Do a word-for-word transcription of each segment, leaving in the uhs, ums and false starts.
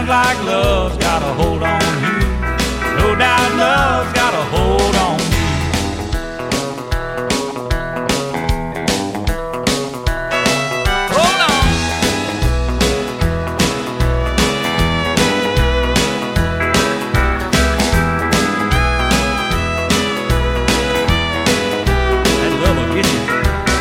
Seems like love's got a hold on you. No doubt love's got a hold on you. Hold on. That love will get you.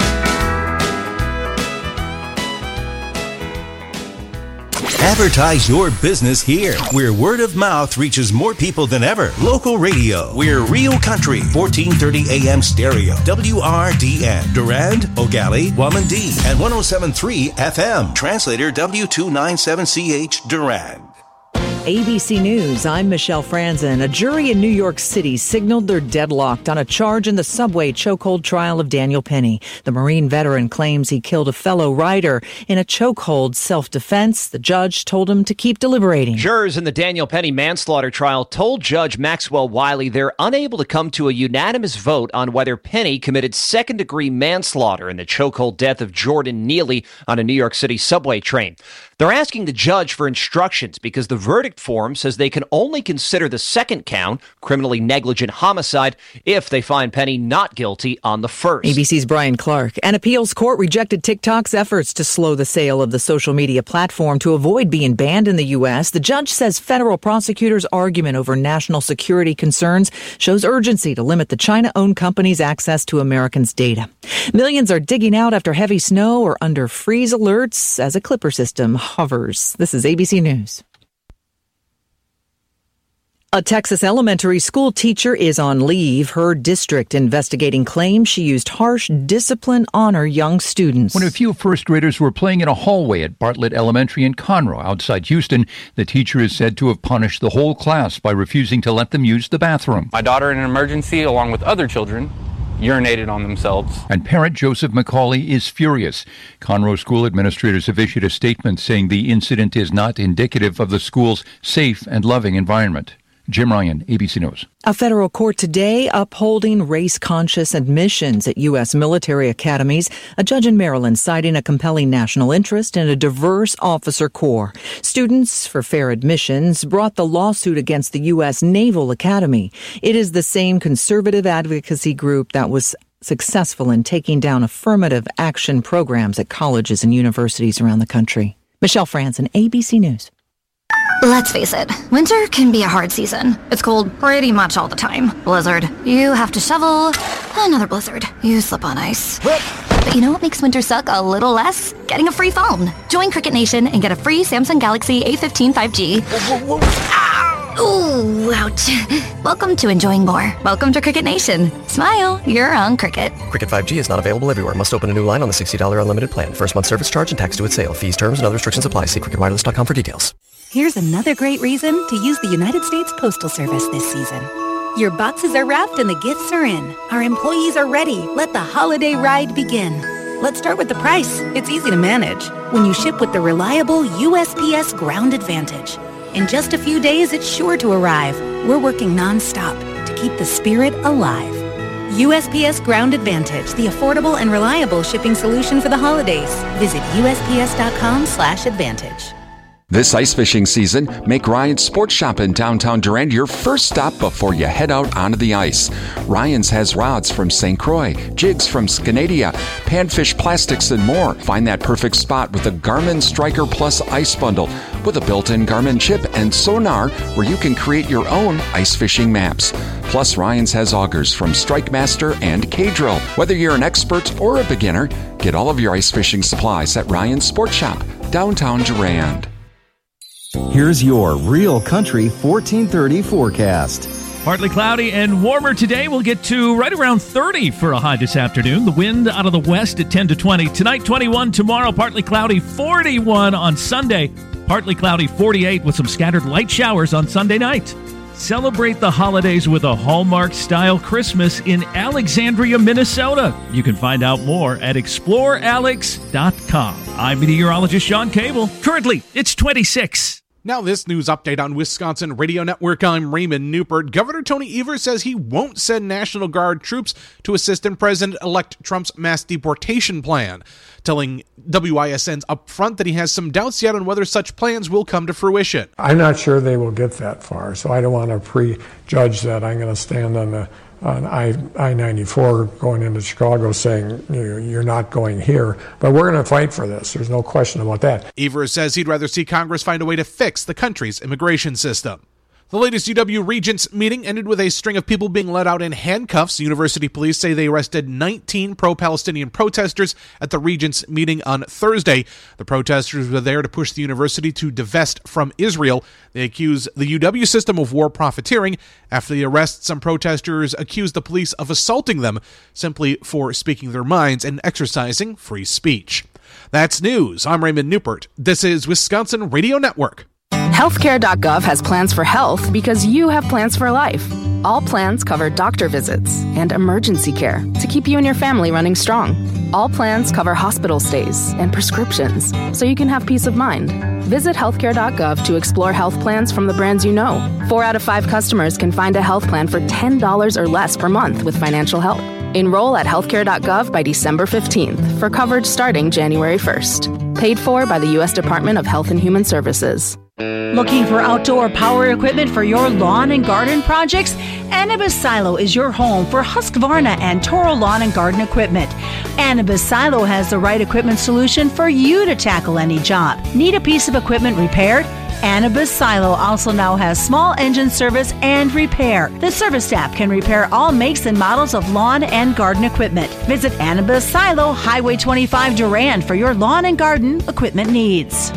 Advertise your business here, where word of mouth reaches more people than ever. Local radio. We're Real Country, fourteen thirty A M stereo. W R D N. Durand, Ogali, Wamandee, and one oh seven point three F M. Translator W two ninety-seven C H, Durand. A B C News, I'm Michelle Franzen. A jury in New York City signaled they're deadlocked on a charge in the subway chokehold trial of Daniel Penny. The Marine veteran claims he killed a fellow rider in a chokehold self-defense. The judge told him to keep deliberating. Jurors in the Daniel Penny manslaughter trial told Judge Maxwell Wiley they're unable to come to a unanimous vote on whether Penny committed second-degree manslaughter in the chokehold death of Jordan Neely on a New York City subway train. They're asking the judge for instructions because the verdict form says they can only consider the second count, criminally negligent homicide, if they find Penny not guilty on the first. A B C's Brian Clark. An appeals court rejected TikTok's efforts to slow the sale of the social media platform to avoid being banned in the U S. The judge says federal prosecutors' argument over national security concerns shows urgency to limit the China-owned company's access to Americans' data. Millions are digging out after heavy snow or under freeze alerts as a clipper system hovers. This is A B C News. A Texas elementary school teacher is on leave. Her district investigating claims she used harsh discipline on her young students. When a few first graders were playing in a hallway at Bartlett Elementary in Conroe outside Houston, the teacher is said to have punished the whole class by refusing to let them use the bathroom. My daughter, in an emergency, along with other children, urinated on themselves. And parent Joseph McCauley is furious. Conroe school administrators have issued a statement saying the incident is not indicative of the school's safe and loving environment. Jim Ryan, A B C News. A federal court today upholding race-conscious admissions at U S military academies. A judge in Maryland citing a compelling national interest in a diverse officer corps. Students for Fair Admissions brought the lawsuit against the U S Naval Academy. It is the same conservative advocacy group that was successful in taking down affirmative action programs at colleges and universities around the country. Michelle Franzen, A B C News. Let's face it, winter can be a hard season. It's cold pretty much all the time. Blizzard. You have to shovel. Another blizzard. You slip on ice. But you know what makes winter suck a little less? Getting a free phone. Join Cricket Nation and get a free Samsung Galaxy A fifteen five G. Whoa, whoa, whoa. Ooh, ouch. Welcome to enjoying more. Welcome to Cricket Nation. Smile, you're on Cricket. Cricket five G is not available everywhere. Must open a new line on the sixty dollars unlimited plan. First month service charge and tax due at sale. Fees, terms, and other restrictions apply. See cricket wireless dot com for details. Here's another great reason to use the United States Postal Service this season. Your boxes are wrapped and the gifts are in. Our employees are ready. Let the holiday ride begin. Let's start with the price. It's easy to manage when you ship with the reliable U S P S Ground Advantage. In just a few days, it's sure to arrive. We're working nonstop to keep the spirit alive. U S P S Ground Advantage, the affordable and reliable shipping solution for the holidays. Visit U S P S dot com slash advantage. This ice fishing season, make Ryan's Sports Shop in downtown Durand your first stop before you head out onto the ice. Ryan's has rods from Saint Croix, jigs from Scanadia, panfish plastics, and more. Find that perfect spot with the Garmin Striker Plus Ice Bundle with a built-in Garmin chip and sonar where you can create your own ice fishing maps. Plus, Ryan's has augers from Strike Master and K-Drill. Whether you're an expert or a beginner, get all of your ice fishing supplies at Ryan's Sports Shop, downtown Durand. Here's your Real Country fourteen thirty forecast. Partly cloudy and warmer today. We'll get to right around thirty for a high this afternoon. The wind out of the west at ten to twenty. Tonight, twenty-one. Tomorrow, partly cloudy, forty-one on Sunday. Partly cloudy, forty-eight with some scattered light showers on Sunday night. Celebrate the holidays with a Hallmark-style Christmas in Alexandria, Minnesota. You can find out more at explore alex dot com. I'm meteorologist Sean Cable. Currently, it's twenty-six. Now this news update on Wisconsin Radio Network. I'm Raymond Newport. Governor Tony Evers says he won't send National Guard troops to assist in President-elect Trump's mass deportation plan, telling W I S N's upfront that he has some doubts yet on whether such plans will come to fruition. I'm not sure they will get that far, so I don't want to prejudge that. I'm going to stand on the on I ninety-four going into Chicago saying you're not going here, but we're going to fight for this. There's no question about that. Evers says he'd rather see Congress find a way to fix the country's immigration system. The latest U W Regents meeting ended with a string of people being let out in handcuffs. University police say they arrested nineteen pro-Palestinian protesters at the Regents meeting on Thursday. The protesters were there to push the university to divest from Israel. They accuse the U W system of war profiteering. After the arrest, some protesters accused the police of assaulting them simply for speaking their minds and exercising free speech. That's news. I'm Raymond Newport. This is Wisconsin Radio Network. Healthcare dot gov has plans for health because you have plans for life. All plans cover doctor visits and emergency care to keep you and your family running strong. All plans cover hospital stays and prescriptions so you can have peace of mind. Visit healthcare dot gov to explore health plans from the brands you know. Four out of five customers can find a health plan for ten dollars or less per month with financial help. Enroll at healthcare dot gov by December fifteenth for coverage starting January first. Paid for by the U S Department of Health and Human Services. Looking for outdoor power equipment for your lawn and garden projects? Anibis Silo is your home for Husqvarna and Toro lawn and garden equipment. Anibis Silo has the right equipment solution for you to tackle any job. Need a piece of equipment repaired? Anibis Silo also now has small engine service and repair. The service staff can repair all makes and models of lawn and garden equipment. Visit Anibis Silo, Highway twenty-five Durand for your lawn and garden equipment needs.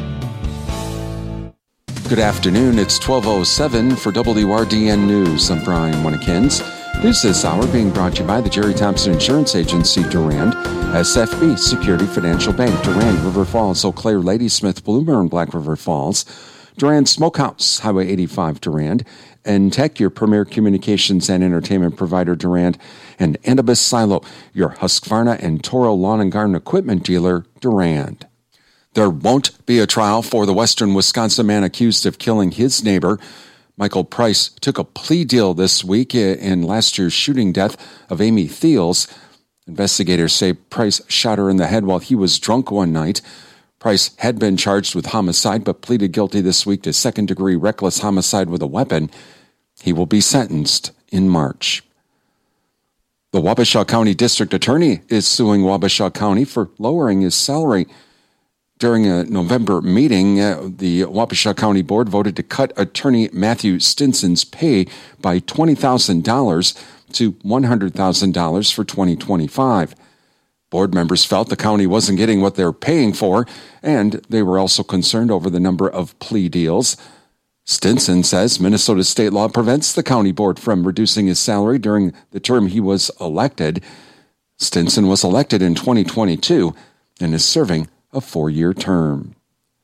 Good afternoon. It's twelve oh seven for W R D N News. I'm Brian Winnekins. News this hour being brought to you by the Jerry Thompson Insurance Agency, Durand, S F B Security Financial Bank, Durand, River Falls, Eau Claire, Ladysmith, Bloomer, and Black River Falls, Durand Smokehouse, Highway eighty-five, Durand, and Tech, your premier communications and entertainment provider, Durand, and Anibis Silo, your Husqvarna and Toro lawn and garden equipment dealer, Durand. There won't be a trial for the western Wisconsin man accused of killing his neighbor. Michael Price took a plea deal this week in last year's shooting death of Amy Thiels. Investigators say Price shot her in the head while he was drunk one night. Price had been charged with homicide but pleaded guilty this week to second-degree reckless homicide with a weapon. He will be sentenced in March. The Wabasha County District Attorney is suing Wabasha County for lowering his salary. During a November meeting, uh, the Wabasha County Board voted to cut attorney Matthew Stinson's pay by twenty thousand dollars to one hundred thousand dollars for twenty twenty-five. Board members felt the county wasn't getting what they're paying for, and they were also concerned over the number of plea deals. Stinson says Minnesota state law prevents the county board from reducing his salary during the term he was elected. Stinson was elected in twenty twenty-two and is serving a four-year term.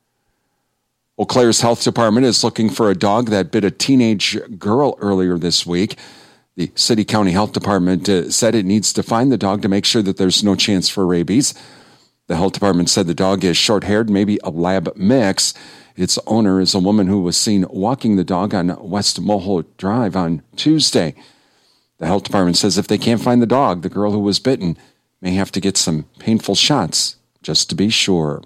Eau Claire's health department is looking for a dog that bit a teenage girl earlier this week. The city county health department uh, said it needs to find the dog to make sure that there's no chance for rabies. The health department said the dog is short-haired, maybe a lab mix. Its owner is a woman who was seen walking the dog on West Moho Drive on Tuesday. The health department says if they can't find the dog, the girl who was bitten may have to get some painful shots just to be sure.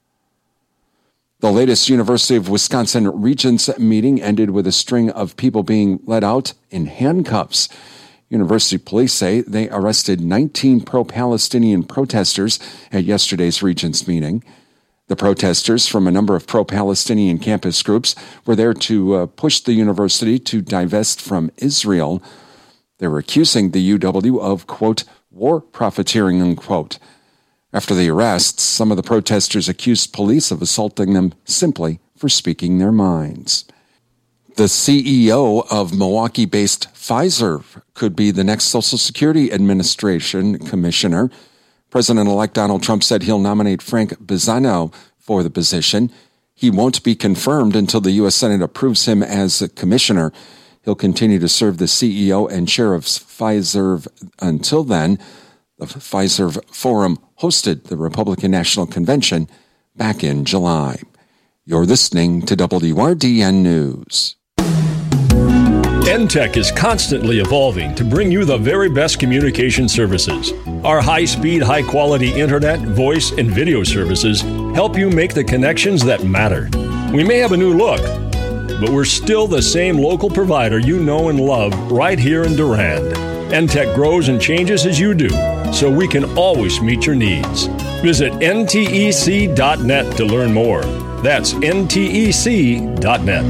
The latest University of Wisconsin Regents meeting ended with a string of people being let out in handcuffs. University police say they arrested nineteen pro-Palestinian protesters at yesterday's Regents meeting. The protesters from a number of pro-Palestinian campus groups were there to uh, push the university to divest from Israel. They were accusing the U W of, quote, war profiteering, unquote. After the arrests, some of the protesters accused police of assaulting them simply for speaking their minds. The C E O of Milwaukee-based Pfizer could be the next Social Security Administration commissioner. President-elect Donald Trump said he'll nominate Frank Bizzano for the position. He won't be confirmed until the U S Senate approves him as a commissioner. He'll continue to serve the C E O and chair of Pfizer until then. The Pfizer Forum hosted the Republican National Convention back in July. You're listening to W R D N News. N Tech is constantly evolving to bring you the very best communication services. Our high-speed, high-quality internet, voice, and video services help you make the connections that matter. We may have a new look, but we're still the same local provider you know and love right here in Durand. N Tech grows and changes as you do, so we can always meet your needs. Visit N T E C dot net to learn more. That's N T E C dot net.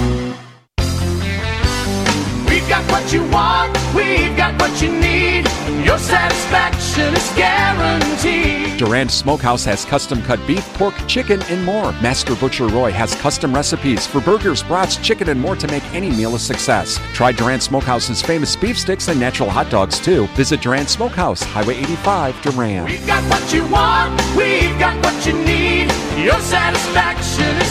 We've got what you want, we've got what you need. Your satisfaction is guaranteed. Durand Smokehouse has custom-cut beef, pork, chicken, and more. Master Butcher Roy has custom recipes for burgers, brats, chicken, and more to make any meal a success. Try Durand Smokehouse's famous beef sticks and natural hot dogs, too. Visit Durand Smokehouse, Highway eighty-five, Durand. We've got what you want, we've got what you need. Your satisfaction is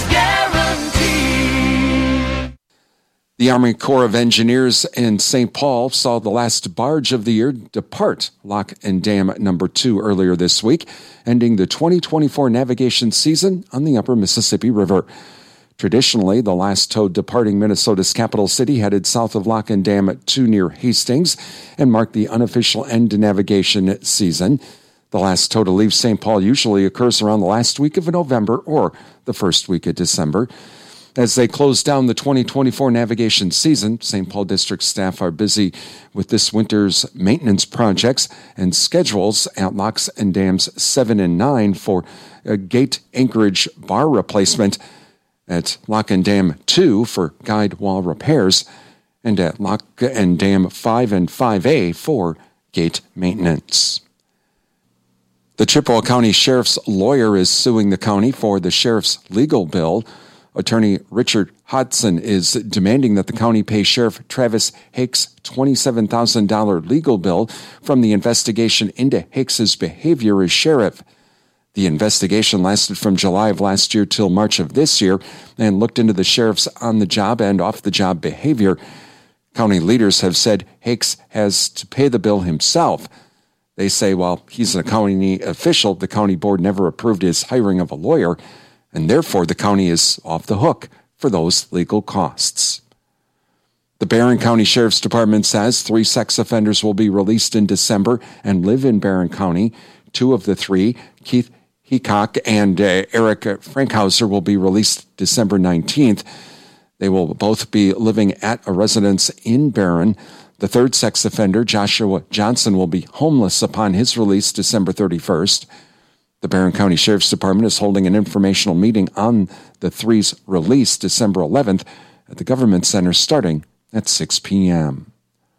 guaranteed. The Army Corps of Engineers in Saint Paul saw the last barge of the year depart Lock and Dam number two earlier this week, ending the twenty twenty-four navigation season on the upper Mississippi River. Traditionally, the last tow departing Minnesota's capital city headed south of Lock and Dam two near Hastings and marked the unofficial end to navigation season. The last tow to leave Saint Paul usually occurs around the last week of November or the first week of December. As they close down the twenty twenty-four navigation season, Saint Paul District staff are busy with this winter's maintenance projects and schedules at Locks and Dams seven and nine for a gate anchorage bar replacement, at Lock and Dam two for guide wall repairs, and at Lock and Dam five and five A for gate maintenance. The Chippewa County Sheriff's lawyer is suing the county for the sheriff's legal bill. Attorney Richard Hodson is demanding that the county pay Sheriff Travis Hicks' twenty-seven thousand dollars legal bill from the investigation into Hicks's behavior as sheriff. The investigation lasted from July of last year till March of this year and looked into the sheriff's on-the-job and off-the-job behavior. County leaders have said Hicks has to pay the bill himself. They say while he's a county official, the county board never approved his hiring of a lawyer, and therefore the county is off the hook for those legal costs. The Barron County Sheriff's Department says three sex offenders will be released in December and live in Barron County. Two of the three, Keith Heacock and uh, Eric Frankhauser, will be released December nineteenth. They will both be living at a residence in Barron. The third sex offender, Joshua Johnson, will be homeless upon his release December thirty-first. The Barron County Sheriff's Department is holding an informational meeting on the three's release December eleventh at the Government Center starting at six p.m.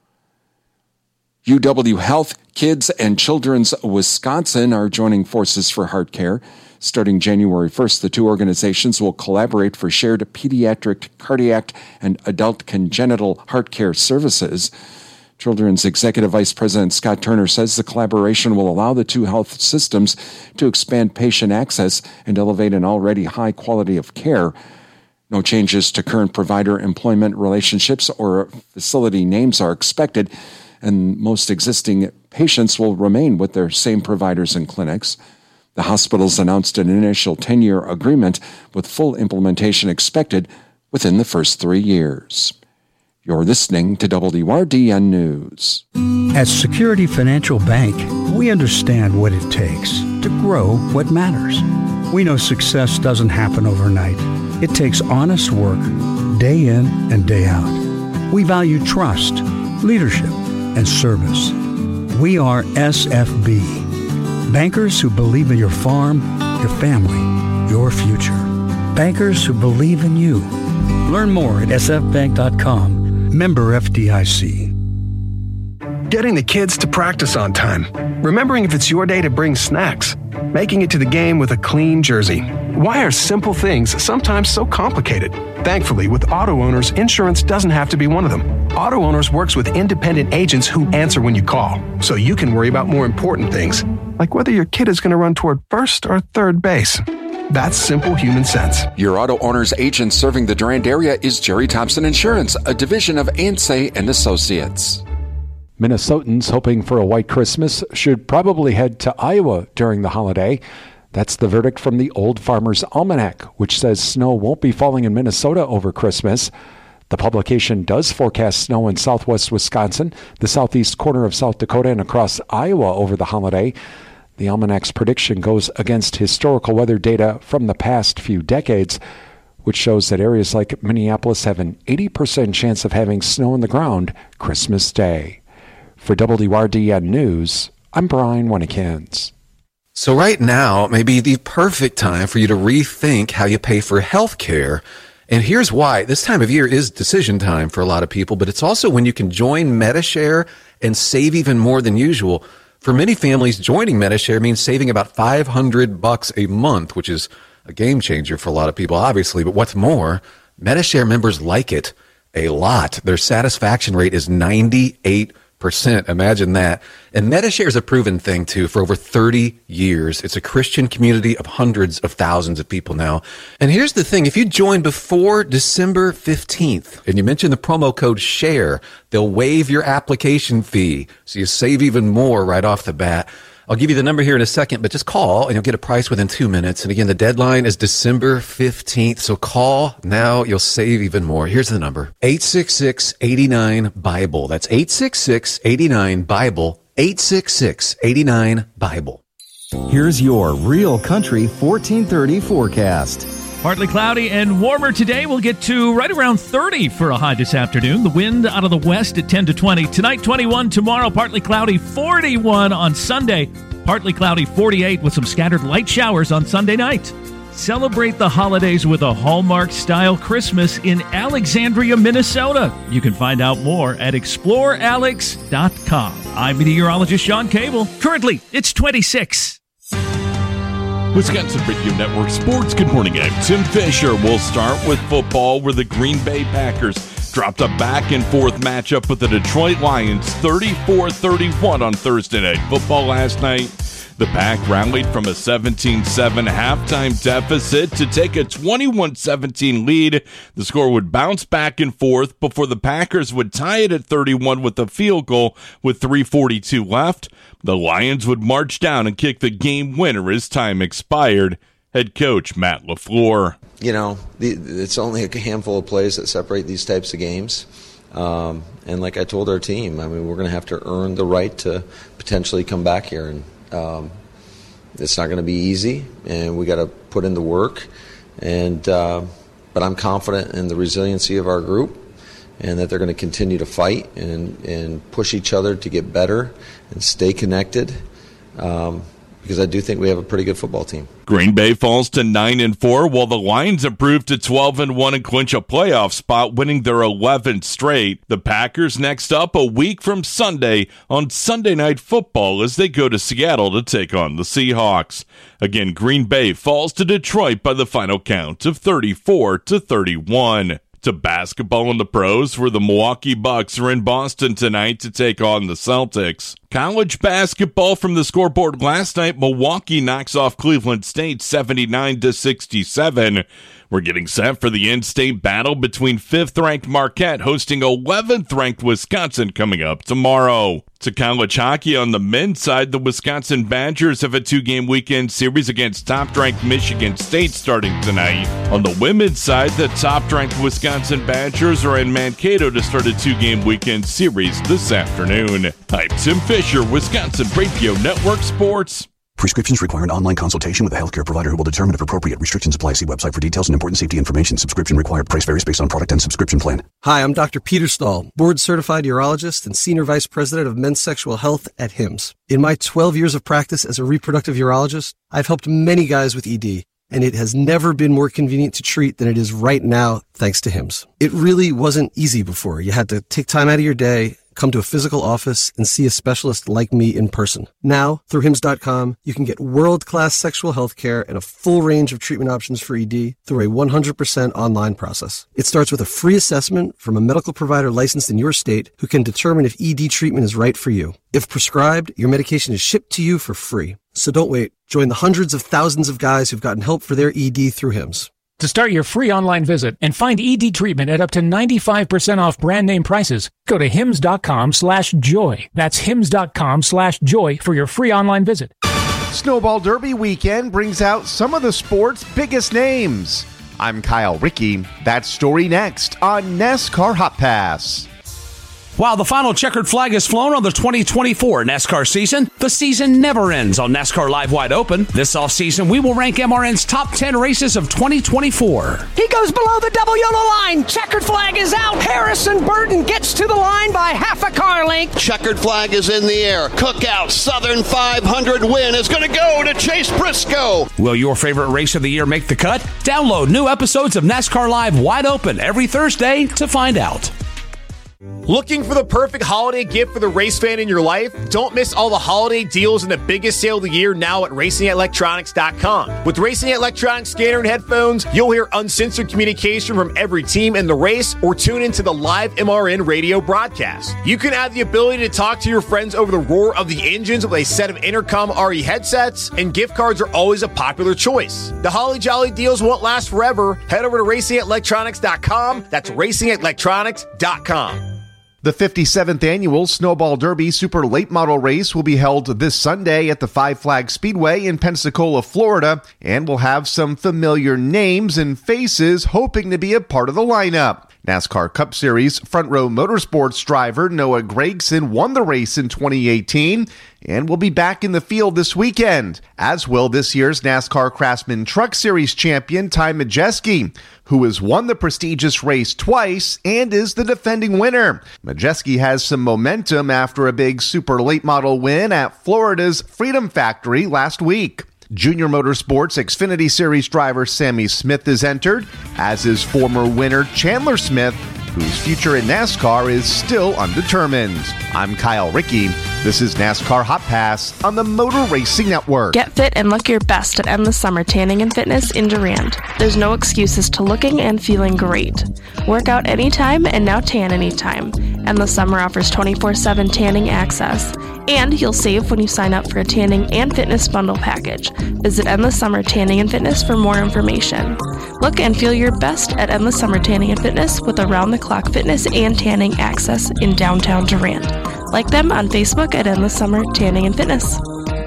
U W Health, Kids and Children's Wisconsin are joining forces for heart care. Starting January first, the two organizations will collaborate for shared pediatric, cardiac, and adult congenital heart care services. Children's Executive Vice President Scott Turner says the collaboration will allow the two health systems to expand patient access and elevate an already high quality of care. No changes to current provider employment relationships or facility names are expected, and most existing patients will remain with their same providers and clinics. The hospitals announced an initial ten-year agreement with full implementation expected within the first three years. You're listening to W R D N News. At Security Financial Bank, we understand what it takes to grow what matters. We know success doesn't happen overnight. It takes honest work, day in and day out. We value trust, leadership, and service. We are S F B, bankers who believe in your farm, your family, your future. Bankers who believe in you. Learn more at s f bank dot com. Member F D I C. Getting the kids to practice on time. Remembering if it's your day to bring snacks. Making it to the game with a clean jersey. Why are simple things sometimes so complicated? Thankfully, with Auto Owners, insurance doesn't have to be one of them. Auto Owners works with independent agents who answer when you call, so you can worry about more important things, like whether your kid is going to run toward first or third base. That's simple human sense. Your Auto Owner's agent serving the Durand area is Jerry Thompson Insurance, a division of Ansay and Associates. Minnesotans hoping for a white Christmas should probably head to Iowa during the holiday. That's the verdict from the Old Farmer's Almanac, which says snow won't be falling in Minnesota over Christmas. The publication does forecast snow in southwest Wisconsin, the southeast corner of South Dakota, and across Iowa over the holiday. The Almanac's prediction goes against historical weather data from the past few decades, which shows that areas like Minneapolis have an eighty percent chance of having snow on the ground Christmas Day. For W R D N News, I'm Brian Winnikins. So right now may be the perfect time for you to rethink how you pay for health care. And here's why. This time of year is decision time for a lot of people, but it's also when you can join Medi-Share and save even more than usual. For many families, joining Medi-Share means saving about five hundred bucks a month, which is a game changer for a lot of people, obviously. But what's more, Medi-Share members like it a lot. Their satisfaction rate is ninety-eight percent. Imagine that. And Medi-Share is a proven thing, too, for over thirty years. It's a Christian community of hundreds of thousands of people now. And here's the thing. If you join before December fifteenth and you mention the promo code SHARE, they'll waive your application fee. So you save even more right off the bat. I'll give you the number here in a second, but just call and you'll get a price within two minutes. And again, the deadline is December fifteenth. So call now. You'll save even more. Here's the number. eight six six, eight nine, BIBLE. That's eight six six, eight nine, BIBLE. eight six six, eight nine, BIBLE. Here's your Real Country fourteen thirty forecast. Partly cloudy and warmer today. We'll get to right around thirty for a high this afternoon. The wind out of the west at ten to twenty. Tonight, twenty-one. Tomorrow, partly cloudy, forty-one on Sunday. Partly cloudy, forty-eight with some scattered light showers on Sunday night. Celebrate the holidays with a Hallmark-style Christmas in Alexandria, Minnesota. You can find out more at explore alex dot com. I'm meteorologist Sean Cable. Currently, it's twenty-six. Wisconsin Radio Network Sports. Good morning, I'm Tim Fisher. We'll start with football, where the Green Bay Packers dropped a back-and-forth matchup with the Detroit Lions, thirty-four thirty-one on Thursday Night Football last night. The Pack rallied from a seventeen seven halftime deficit to take a twenty-one seventeen lead. The score would bounce back and forth before the Packers would tie it at thirty-one with a field goal with three forty-two left. The Lions would march down and kick the game winner as time expired. Head coach Matt LaFleur. You know, the, it's only a handful of plays that separate these types of games. Um, and like I told our team, I mean, we're going to have to earn the right to potentially come back here. And um, it's not going to be easy, and we got to put in the work. And uh, but I'm confident in the resiliency of our group, and that they're going to continue to fight and, and push each other to get better and stay connected. Um, because I do think we have a pretty good football team. Green Bay falls to nine and four, while the Lions improve to twelve and one and clinch a playoff spot, winning their eleventh straight. The Packers next up a week from Sunday on Sunday Night Football as they go to Seattle to take on the Seahawks. Again, Green Bay falls to Detroit by the final count of thirty-four to thirty-one. To basketball in the pros, where the Milwaukee Bucks are in Boston tonight to take on the Celtics. College basketball from the scoreboard last night, Milwaukee knocks off Cleveland State seventy-nine to sixty-seven. We're getting set for the in-state battle between fifth-ranked Marquette hosting eleventh-ranked Wisconsin coming up tomorrow. To college hockey on the men's side, the Wisconsin Badgers have a two-game weekend series against top-ranked Michigan State starting tonight. On the women's side, the top-ranked Wisconsin Badgers are in Mankato to start a two-game weekend series this afternoon. I'm Tim Fisher, Wisconsin Radio Network Sports. Prescriptions require an online consultation with a healthcare provider who will determine if appropriate. Restrictions apply. See website for details and important safety information. Subscription required. Price varies based on product and subscription plan. Hi, I'm Doctor Peter Stahl, board-certified urologist and senior vice president of men's sexual health at Hims. In my twelve years of practice as a reproductive urologist, I've helped many guys with E D, and it has never been more convenient to treat than it is right now, thanks to Hims. It really wasn't easy before. You had to take time out of your day, come to a physical office, and see a specialist like me in person. Now, through hims dot com, you can get world-class sexual health care and a full range of treatment options for E D through a one hundred percent online process. It starts with a free assessment from a medical provider licensed in your state who can determine if E D treatment is right for you. If prescribed, your medication is shipped to you for free. So don't wait. Join the hundreds of thousands of guys who've gotten help for their E D through Hims. To start your free online visit and find E D treatment at up to ninety-five percent off brand name prices, go to hims dot com slash joy. That's hims dot com slash joy for your free online visit. Snowball Derby weekend brings out some of the sport's biggest names. I'm Kyle Rickey. That story next on NASCAR Hot Pass. While the final checkered flag is flown on the twenty twenty-four NASCAR season, the season never ends on NASCAR Live Wide Open. This offseason, we will rank M R N's top ten races of twenty twenty-four. He goes below the double yellow line. Checkered flag is out. Harrison Burton gets to the line by half a car length. Checkered flag is in the air. Cookout Southern five hundred win is going to go to Chase Briscoe. Will your favorite race of the year make the cut? Download new episodes of NASCAR Live Wide Open every Thursday to find out. Looking for the perfect holiday gift for the race fan in your life? Don't miss all the holiday deals and the biggest sale of the year now at racing electronics dot com. With Racing Electronics scanner and headphones, you'll hear uncensored communication from every team in the race or tune into the live M R N radio broadcast. You can have the ability to talk to your friends over the roar of the engines with a set of Intercom R E headsets, and gift cards are always a popular choice. The Holly Jolly deals won't last forever. Head over to racing electronics dot com. That's racing electronics dot com. The fifty-seventh annual Snowball Derby Super Late Model Race will be held this Sunday at the Five Flag Speedway in Pensacola, Florida, and will have some familiar names and faces hoping to be a part of the lineup. NASCAR Cup Series Front Row Motorsports driver Noah Gragson won the race in twenty eighteen and will be back in the field this weekend, as will this year's NASCAR Craftsman Truck Series champion Ty Majeski, who has won the prestigious race twice and is the defending winner. Majeski has some momentum after a big super late model win at Florida's Freedom Factory last week. Junior Motorsports Xfinity Series driver Sammy Smith is entered, as is former winner Chandler Smith, whose future in NASCAR is still undetermined. I'm Kyle Rickey. This is NASCAR Hot Pass on the Motor Racing Network. Get fit and look your best at Endless Summer Tanning and Fitness in Durand. There's no excuses to looking and feeling great. Work out anytime and now tan anytime. Endless Summer offers twenty-four seven tanning access. And you'll save when you sign up for a tanning and fitness bundle package. Visit Endless Summer Tanning and Fitness for more information. Look and feel your best at Endless Summer Tanning and Fitness with around-the-clock fitness and tanning access in downtown Durand. Like them on Facebook at Endless Summer Tanning and Fitness.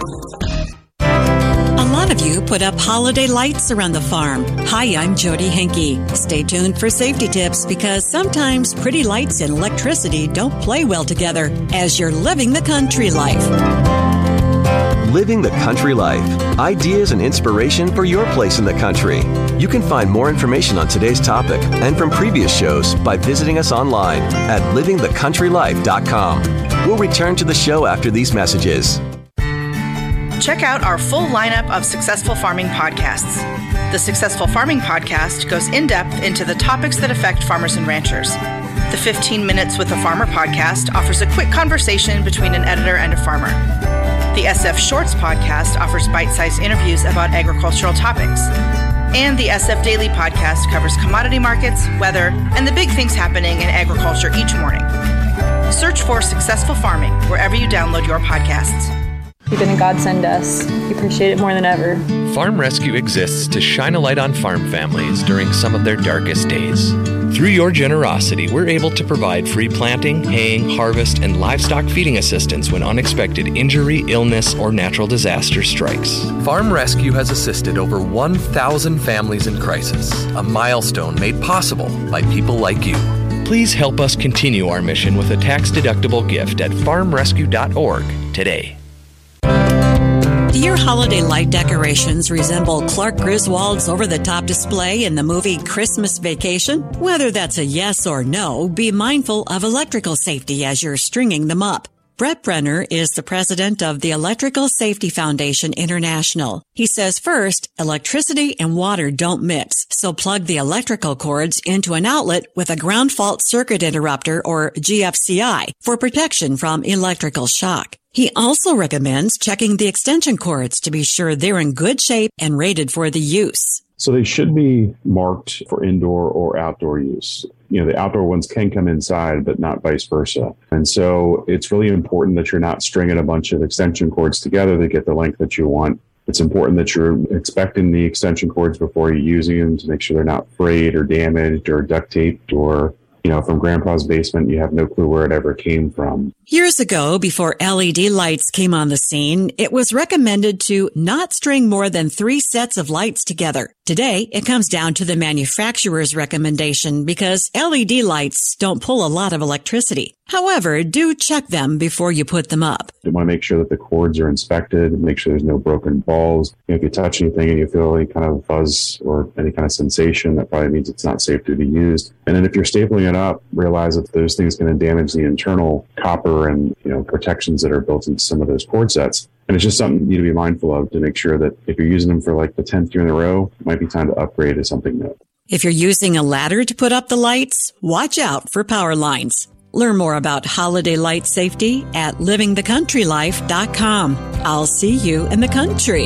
A lot of you put up holiday lights around the farm. Hi, I'm Jody Henke. Stay tuned for safety tips because sometimes pretty lights and electricity don't play well together as you're living the country life. Living the Country Life. Ideas and inspiration for your place in the country. You can find more information on today's topic and from previous shows by visiting us online at living the country life dot com. We'll return to the show after these messages. Check out our full lineup of Successful Farming podcasts. The Successful Farming podcast goes in-depth into the topics that affect farmers and ranchers. The fifteen Minutes with a Farmer podcast offers a quick conversation between an editor and a farmer. The S F Shorts podcast offers bite-sized interviews about agricultural topics. And the S F Daily podcast covers commodity markets, weather, and the big things happening in agriculture each morning. Search for Successful Farming wherever you download your podcasts. You've been a godsend to us. We appreciate it more than ever. Farm Rescue exists to shine a light on farm families during some of their darkest days. Through your generosity, we're able to provide free planting, haying, harvest, and livestock feeding assistance when unexpected injury, illness, or natural disaster strikes. Farm Rescue has assisted over one thousand families in crisis, a milestone made possible by people like you. Please help us continue our mission with a tax-deductible gift at farm rescue dot org today. Do your holiday light decorations resemble Clark Griswold's over-the-top display in the movie Christmas Vacation? Whether that's a yes or no, be mindful of electrical safety as you're stringing them up. Brett Brenner is the president of the Electrical Safety Foundation International. He says, first, electricity and water don't mix, so plug the electrical cords into an outlet with a ground fault circuit interrupter, or G F C I, for protection from electrical shock. He also recommends checking the extension cords to be sure they're in good shape and rated for the use. So they should be marked for indoor or outdoor use. You know, the outdoor ones can come inside, but not vice versa. And so it's really important that you're not stringing a bunch of extension cords together to get the length that you want. It's important that you're inspecting the extension cords before you're using them to make sure they're not frayed or damaged or duct taped or you know, from grandpa's basement, you have no clue where it ever came from. Years ago, before L E D lights came on the scene, it was recommended to not string more than three sets of lights together. Today, it comes down to the manufacturer's recommendation because L E D lights don't pull a lot of electricity. However, do check them before you put them up. You want to make sure that the cords are inspected, make sure there's no broken balls. You know, if you touch anything and you feel any kind of fuzz or any kind of sensation, that probably means it's not safe to be used. And then if you're stapling it up, realize that those things going to damage the internal copper and, you know, protections that are built into some of those cord sets. And it's just something you need to be mindful of to make sure that if you're using them for like the tenth year in a row, it might be time to upgrade to something new. If you're using a ladder to put up the lights, watch out for power lines. Learn more about holiday light safety at living the country life dot com. I'll see you in the country.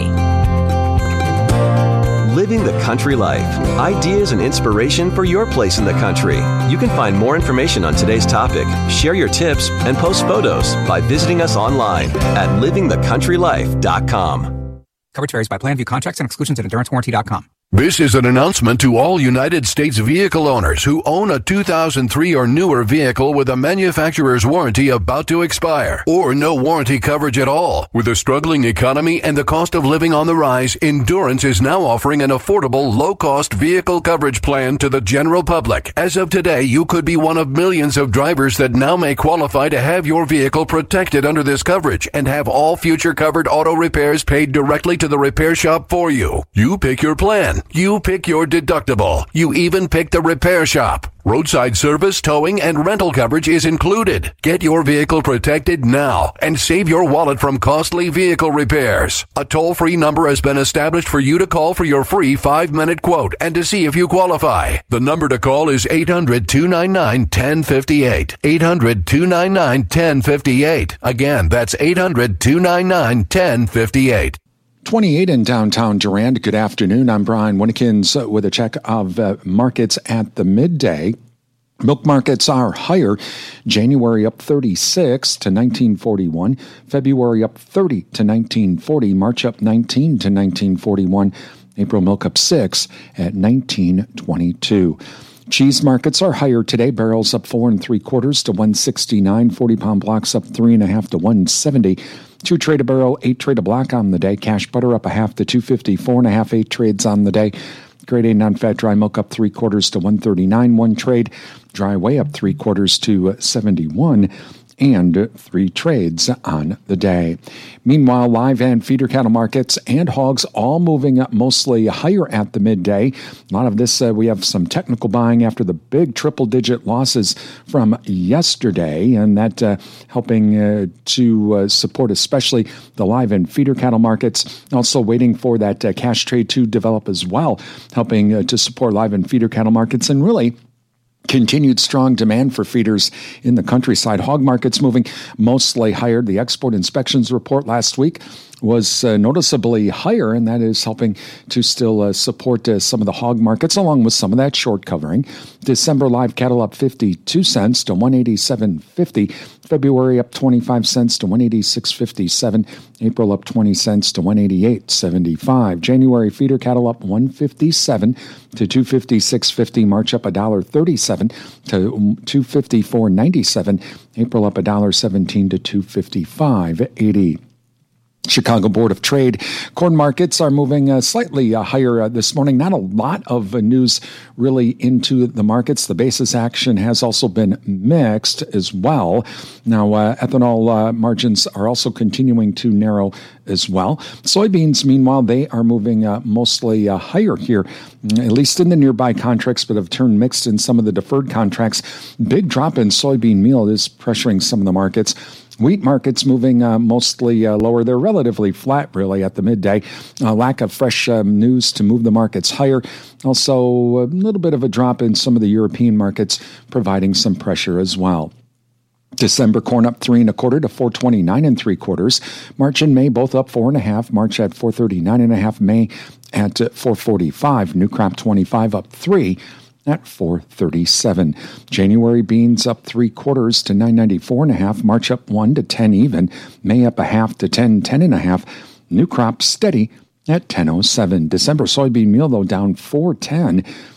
Living the Country Life. Ideas and inspiration for your place in the country. You can find more information on today's topic, share your tips, and post photos by visiting us online at living the country life dot com. Coverage varies by plan, view contracts and exclusions at endurance warranty dot com. This is an announcement to all United States vehicle owners who own a two thousand three or newer vehicle with a manufacturer's warranty about to expire or no warranty coverage at all. With a struggling economy and the cost of living on the rise, Endurance is now offering an affordable, low-cost vehicle coverage plan to the general public. As of today, you could be one of millions of drivers that now may qualify to have your vehicle protected under this coverage and have all future covered auto repairs paid directly to the repair shop for you. You pick your plan. You pick your deductible. You even pick the repair shop. Roadside service, towing, and rental coverage is included. Get your vehicle protected now and save your wallet from costly vehicle repairs. A toll-free number has been established for you to call for your free five-minute quote and to see if you qualify. The number to call is eight hundred, two nine nine, one zero five eight. eight hundred, two nine nine, one zero five eight. Again, that's eight hundred, two nine nine, one zero five eight. twenty-eight in downtown Durand. Good afternoon. I'm Brian Winnekins with a check of uh, markets at the midday. Milk markets are higher. January up thirty-six to nineteen forty-one. February up thirty to nineteen forty. March up nineteen to nineteen forty-one. April milk up six at nineteen twenty-two. Cheese markets are higher today. Barrels up four and three quarters to one sixty-nine. forty pound blocks up three and a half to one seventy. Two trade a barrel, eight trade a block on the day. Cash butter up a half to two fifty. Four and a half, eight trades on the day. Grade A non-fat dry milk up three quarters to one thirty-nine. One trade. Dry whey up three quarters to seventy-one. And three trades on the day. Meanwhile, live and feeder cattle markets and hogs all moving up mostly higher at the midday. A lot of this, uh, we have some technical buying after the big triple-digit losses from yesterday, and that uh, helping uh, to uh, support especially the live and feeder cattle markets. Also waiting for that uh, cash trade to develop as well, helping uh, to support live and feeder cattle markets, and really continued strong demand for feeders in the countryside. Hog markets moving mostly higher. The export inspections report last week was uh, noticeably higher, and that is helping to still uh, support uh, some of the hog markets, along with some of that short covering. December live cattle up fifty-two cents to one eighty-seven fifty. February up twenty-five cents to one eighty-six fifty-seven. April up twenty cents to one eighty-eight seventy-five. January feeder cattle up one fifty-seven to two fifty-six fifty. March up one thirty-seven to two fifty-four ninety-seven. April up one seventeen to two fifty-five eighty. Chicago Board of Trade. Corn markets are moving uh, slightly uh, higher uh, this morning. Not a lot of uh, news really into the markets. The basis action has also been mixed as well. Now, uh, ethanol uh, margins are also continuing to narrow as well. Soybeans, meanwhile, they are moving uh, mostly uh, higher here, at least in the nearby contracts, but have turned mixed in some of the deferred contracts. Big drop in soybean meal is pressuring some of the markets. Wheat markets moving uh, mostly uh, lower. They're relatively flat, really, at the midday. Uh, lack of fresh um, news to move the markets higher. Also, a little bit of a drop in some of the European markets, providing some pressure as well. December corn up three and a quarter to four twenty-nine and three quarters. March and May both up four and a half. March at four thirty-nine and a half. May at four forty-five. New crop twenty-five up three at four thirty-seven. January beans up three quarters to nine ninety-four and a half. March up one to ten even. May up a half to ten, ten and a half. New crop steady at ten oh seven. December soybean meal, though, down four ten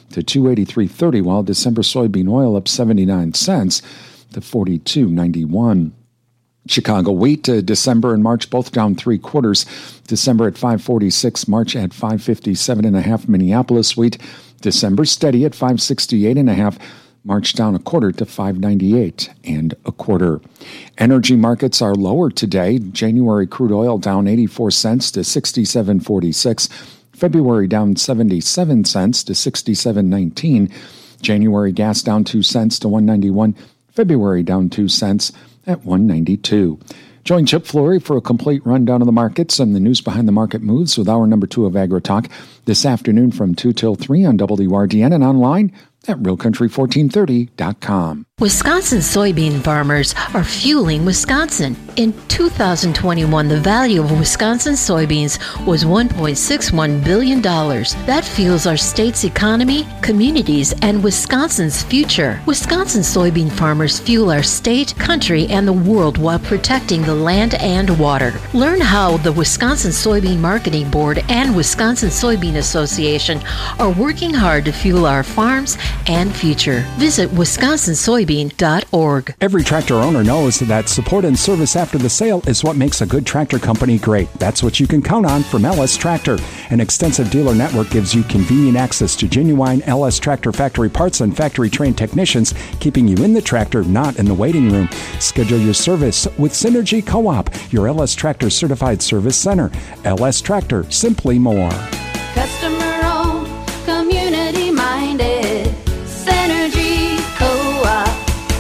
to two eighty-three thirty, while December soybean oil up seventy-nine cents to forty-two ninety-one. Chicago wheat, uh, December and March both down three quarters. December at five forty-six, March at five fifty-seven and a half. Minneapolis wheat, December steady at five sixty-eight and a half. March down a quarter to five ninety-eight and a quarter. Energy markets are lower today. January crude oil down eighty-four cents to sixty-seven forty-six. February down seventy-seven cents to sixty-seven nineteen. January gas down two cents to one ninety-one. February down two cents at one ninety-two. Join Chip Flory for a complete rundown of the markets and the news behind the market moves with hour number two of AgriTalk this afternoon from two till three on W R D N and online at real country fourteen thirty dot com. Wisconsin soybean farmers are fueling Wisconsin. In two thousand twenty-one, the value of Wisconsin soybeans was one point six one billion dollars. That fuels our state's economy, communities, and Wisconsin's future. Wisconsin soybean farmers fuel our state, country, and the world while protecting the land and water. Learn how the Wisconsin Soybean Marketing Board and Wisconsin Soybean Association are working hard to fuel our farms and future. Visit wisconsin soybean dot org. Every tractor owner knows that support and service after the sale is what makes a good tractor company great. That's what you can count on from L S Tractor. An extensive dealer network gives you convenient access to genuine L S Tractor factory parts and factory-trained technicians, keeping you in the tractor, not in the waiting room. Schedule your service with Synergy Co-op, your L S Tractor certified service center. L S Tractor, simply more. Customer-owned, community-minded, Synergy Co-op.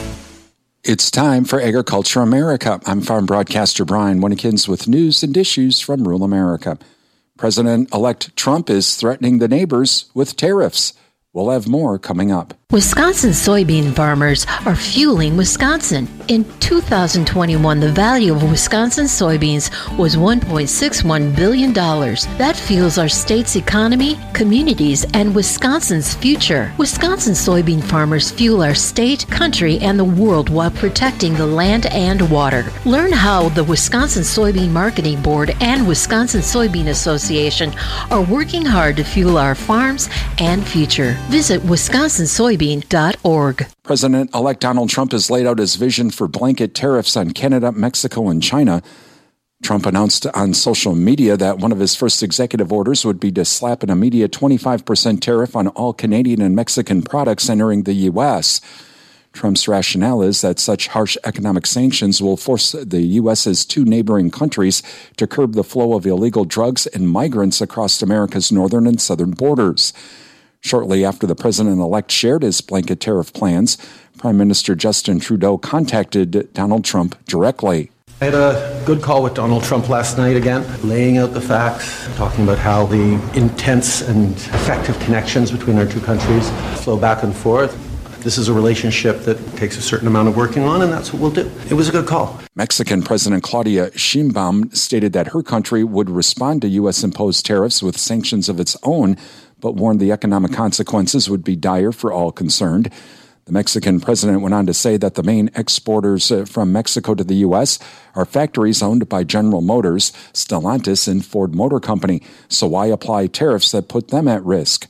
It's time for Agriculture America. I'm farm broadcaster Brian Winnikins with news and issues from rural America. President-elect Trump is threatening the neighbors with tariffs. We'll have more coming up. Wisconsin soybean farmers are fueling Wisconsin. In two thousand twenty-one, the value of Wisconsin soybeans was one point six one billion dollars. That fuels our state's economy, communities, and Wisconsin's future. Wisconsin soybean farmers fuel our state, country, and the world while protecting the land and water. Learn how the Wisconsin Soybean Marketing Board and Wisconsin Soybean Association are working hard to fuel our farms and future. Visit wisconsin soybean dot org. President-elect Donald Trump has laid out his vision for blanket tariffs on Canada, Mexico, and China. Trump announced on social media that one of his first executive orders would be to slap an immediate twenty-five percent tariff on all Canadian and Mexican products entering the U S. Trump's rationale is that such harsh economic sanctions will force the U S's two neighboring countries to curb the flow of illegal drugs and migrants across America's northern and southern borders. Shortly after the president-elect shared his blanket tariff plans, Prime Minister Justin Trudeau contacted Donald Trump directly. I had a good call with Donald Trump last night again, laying out the facts, talking about how the intense and effective connections between our two countries flow back and forth. This is a relationship that takes a certain amount of working on, and that's what we'll do. It was a good call. Mexican President Claudia Sheinbaum stated that her country would respond to U S-imposed tariffs with sanctions of its own, but warned the economic consequences would be dire for all concerned. The Mexican president went on to say that the main exporters from Mexico to the U S are factories owned by General Motors, Stellantis, and Ford Motor Company, so why apply tariffs that put them at risk?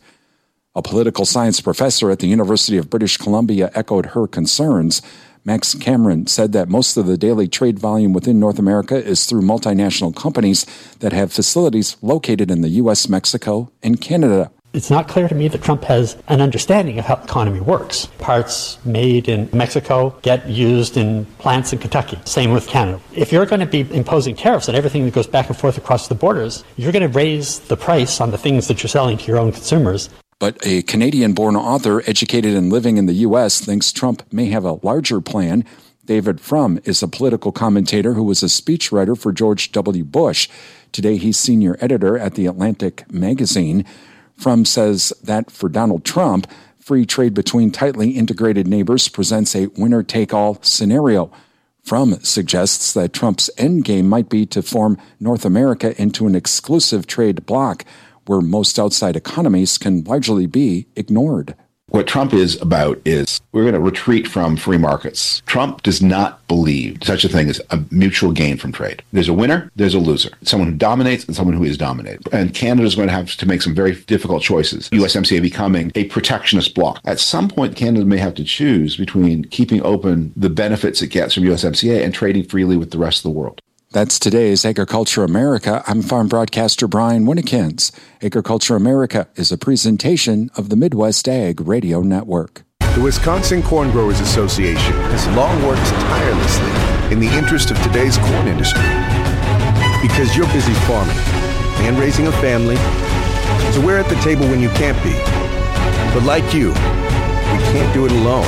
A political science professor at the University of British Columbia echoed her concerns. Max Cameron said that most of the daily trade volume within North America is through multinational companies that have facilities located in the U S, Mexico, and Canada. It's not clear to me that Trump has an understanding of how the economy works. Parts made in Mexico get used in plants in Kentucky. Same with Canada. If you're going to be imposing tariffs on everything that goes back and forth across the borders, you're going to raise the price on the things that you're selling to your own consumers. But a Canadian-born author educated and living in the U S thinks Trump may have a larger plan. David Frum is a political commentator who was a speechwriter for George W. Bush. Today he's senior editor at The Atlantic magazine. Frum says that for Donald Trump, free trade between tightly integrated neighbors presents a winner-take-all scenario. Frum suggests that Trump's endgame might be to form North America into an exclusive trade bloc where most outside economies can largely be ignored. What Trump is about is we're going to retreat from free markets. Trump does not believe such a thing as a mutual gain from trade. There's a winner, there's a loser. Someone who dominates and someone who is dominated. And Canada is going to have to make some very difficult choices. U S M C A becoming a protectionist bloc. At some point, Canada may have to choose between keeping open the benefits it gets from U S M C A and trading freely with the rest of the world. That's today's Agriculture America. I'm farm broadcaster Brian Winnikins. Agriculture America is a presentation of the Midwest Ag Radio Network. The Wisconsin Corn Growers Association has long worked tirelessly in the interest of today's corn industry. Because you're busy farming and raising a family, so we're at the table when you can't be. But like you, we can't do it alone.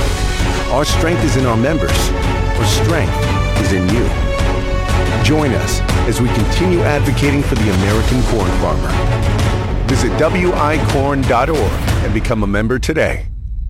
Our strength is in our members. Our strength is in you. Join us as we continue advocating for the American corn farmer. Visit W I corn dot org and become a member today.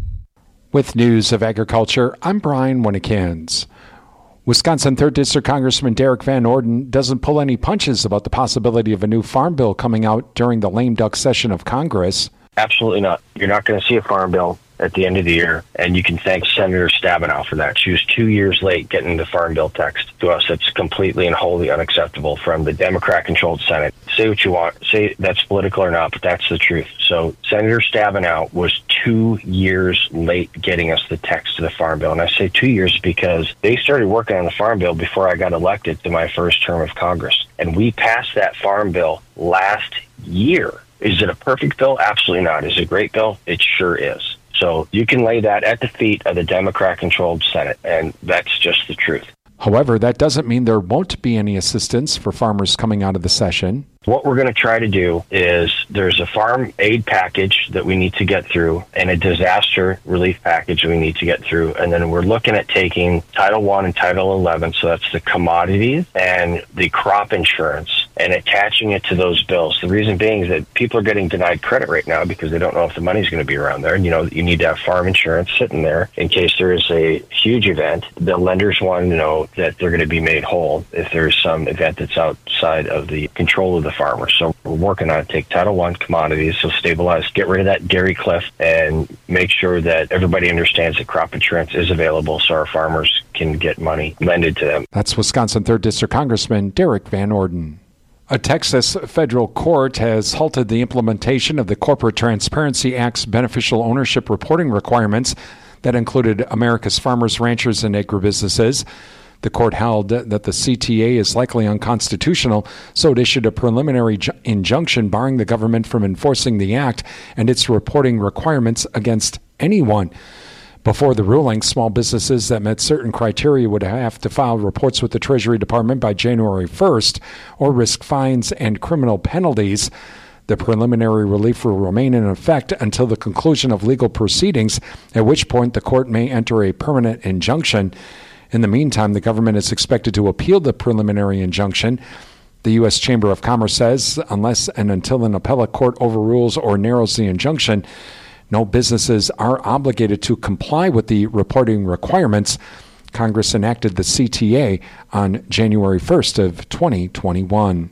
With news of agriculture, I'm Brian Winnikins. Wisconsin third District Congressman Derek Van Orden doesn't pull any punches about the possibility of a new farm bill coming out during the lame duck session of Congress. Absolutely not. You're not going to see a farm bill at the end of the year, and you can thank Senator Stabenow for that. She was two years late getting the farm bill text to us. It's completely and wholly unacceptable from the Democrat-controlled Senate. Say what you want, say that's political or not, but that's the truth. So Senator Stabenow was two years late getting us the text to the farm bill, and I say two years because they started working on the farm bill before I got elected to my first term of Congress, and we passed that farm bill last year. Is it a perfect bill? Absolutely not. Is it a great bill? It sure is. So you can lay that at the feet of the Democrat-controlled Senate, and that's just the truth. However, that doesn't mean there won't be any assistance for farmers coming out of the session. What we're going to try to do is there's a farm aid package that we need to get through and a disaster relief package we need to get through. And then we're looking at taking Title one and Title eleven, so that's the commodities and the crop insurance, and attaching it to those bills. The reason being is that people are getting denied credit right now because they don't know if the money's going to be around there. And, you know, you need to have farm insurance sitting there in case there is a huge event. The lenders want to know that they're going to be made whole if there's some event that's outside of the control of the farmer. So we're working on it. Take Title one commodities, so stabilize, get rid of that dairy cliff, and make sure that everybody understands that crop insurance is available so our farmers can get money lended to them. That's Wisconsin third District Congressman Derek Van Orden. A Texas federal court has halted the implementation of the Corporate Transparency Act's beneficial ownership reporting requirements that included America's farmers, ranchers, and agribusinesses. The court held that the C T A is likely unconstitutional, so it issued a preliminary ju- injunction barring the government from enforcing the act and its reporting requirements against anyone. Before the ruling, small businesses that met certain criteria would have to file reports with the Treasury Department by January first or risk fines and criminal penalties. The preliminary relief will remain in effect until the conclusion of legal proceedings, at which point the court may enter a permanent injunction. In the meantime, the government is expected to appeal the preliminary injunction. The U S Chamber of Commerce says unless and until an appellate court overrules or narrows the injunction, no businesses are obligated to comply with the reporting requirements. Congress enacted the C T A on January first of twenty twenty-one.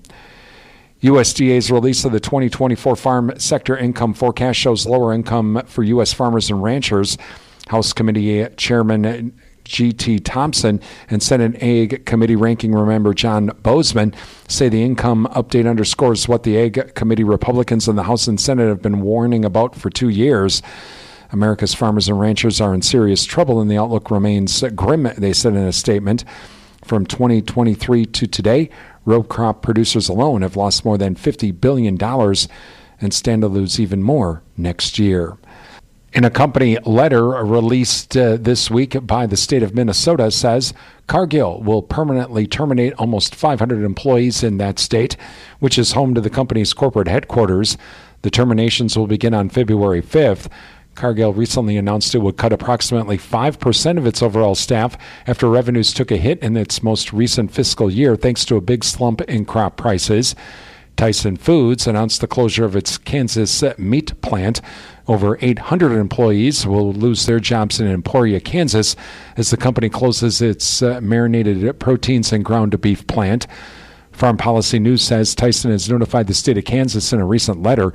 U S D A's release of the twenty twenty-four farm sector income forecast shows lower income for U S farmers and ranchers. House Committee Chairman G T Thompson and Senate Ag Committee Ranking Member John Bozeman say the income update underscores what the Ag Committee Republicans in the House and Senate have been warning about for two years. America's farmers and ranchers are in serious trouble and the outlook remains grim, they said in a statement. From twenty twenty-three to today, row crop producers alone have lost more than fifty billion dollars and stand to lose even more next year. In a company letter released uh, this week by the state of Minnesota says Cargill will permanently terminate almost five hundred employees in that state, which is home to the company's corporate headquarters. The terminations will begin on February fifth. Cargill recently announced it would cut approximately five percent of its overall staff after revenues took a hit in its most recent fiscal year thanks to a big slump in crop prices. Tyson Foods announced the closure of its Kansas meat plant. Over eight hundred employees will lose their jobs in Emporia, Kansas, as the company closes its uh, marinated proteins and ground beef plant. Farm Policy News says Tyson has notified the state of Kansas in a recent letter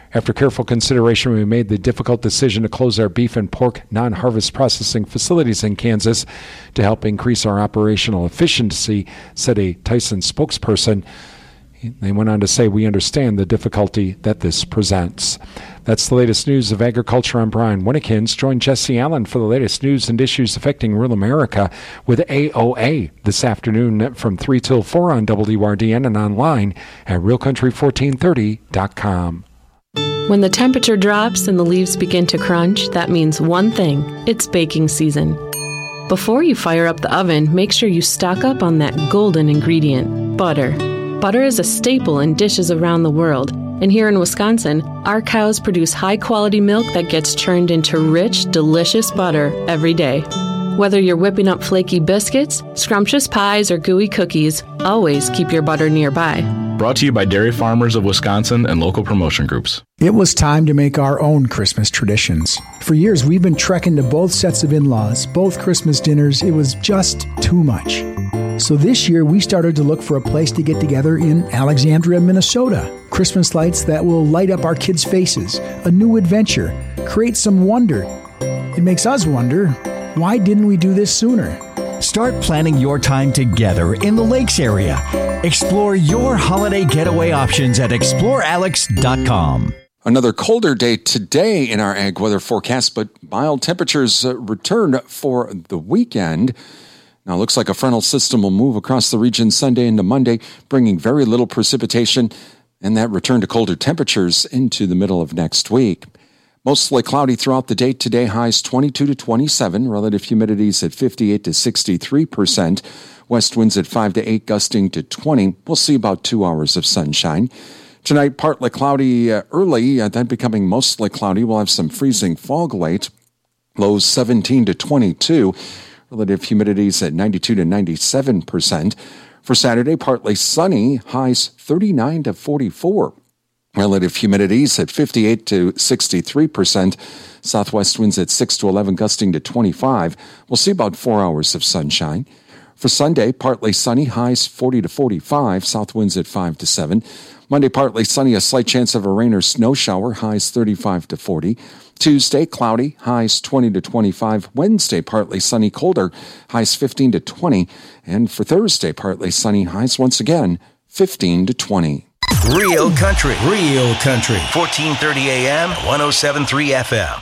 After careful consideration, we made the difficult decision to close our beef and pork non-harvest processing facilities in Kansas to help increase our operational efficiency, said a Tyson spokesperson. They went on to say, we understand the difficulty that this presents. That's the latest news of agriculture. I'm Brian Winnekins. Join Jesse Allen for the latest news and issues affecting rural America with A O A this afternoon from three till four on W R D N and online at real country fourteen thirty dot com. When the temperature drops and the leaves begin to crunch, that means one thing. It's baking season. Before you fire up the oven, make sure you stock up on that golden ingredient, butter. Butter is a staple in dishes around the world, and here in Wisconsin, our cows produce high-quality milk that gets churned into rich, delicious butter every day. Whether you're whipping up flaky biscuits, scrumptious pies, or gooey cookies, always keep your butter nearby. Brought to you by Dairy Farmers of Wisconsin and local promotion groups. It was time to make our own Christmas traditions. For years, we've been trekking to both sets of in-laws, both Christmas dinners. It was just too much. So this year, we started to look for a place to get together in Alexandria, Minnesota. Christmas lights that will light up our kids' faces, a new adventure, create some wonder. It makes us wonder, why didn't we do this sooner? Start planning your time together in the Lakes area. Explore your holiday getaway options at explore alex dot com. Another colder day today in our ag weather forecast, but mild temperatures uh, return for the weekend. Now, it looks like a frontal system will move across the region Sunday into Monday, bringing very little precipitation, and that return to colder temperatures into the middle of next week. Mostly cloudy throughout the day today, highs twenty-two to twenty-seven, relative humidities at fifty-eight to sixty-three percent, west winds at five to eight, gusting to twenty. We'll see about two hours of sunshine. Tonight, partly cloudy uh, early, uh, then becoming mostly cloudy. We'll have some freezing fog late, lows seventeen to twenty-two, relative humidities at ninety-two to ninety-seven percent. For Saturday, partly sunny, highs thirty-nine to forty-four. Relative humidities at fifty-eight to sixty-three percent. Southwest winds at six to eleven, gusting to twenty-five. We'll see about four hours of sunshine. For Sunday, partly sunny, highs forty to forty-five. South winds at five to seven. Monday, partly sunny, a slight chance of a rain or snow shower, highs thirty-five to forty. Tuesday, cloudy, highs twenty to twenty-five. Wednesday, partly sunny, colder, highs fifteen to twenty. And for Thursday, partly sunny, highs once again fifteen to twenty. Real country, real country. fourteen thirty A M, one oh seven point three F M.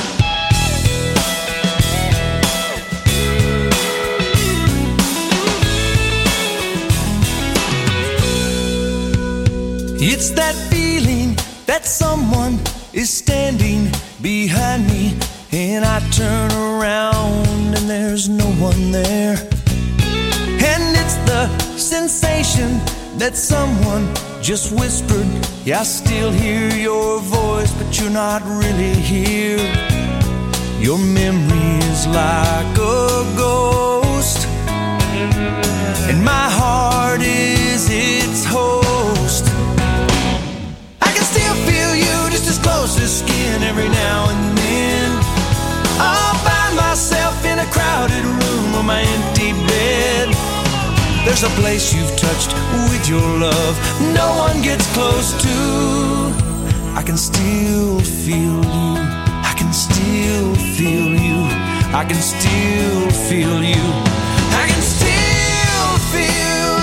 It's that feeling that someone is standing behind me, and I turn around and there's no one there. And it's the sensation that someone just whispered, yeah, I still hear your voice, but you're not really here. Your memory is like a ghost, and my heart is its host. I can still feel you just as close as skin every now and then. I'll find myself in a crowded room on my empty bed. There's a place you've touched with your love no one gets close to. I can still feel you. I can still feel you. I can still feel you. I can still feel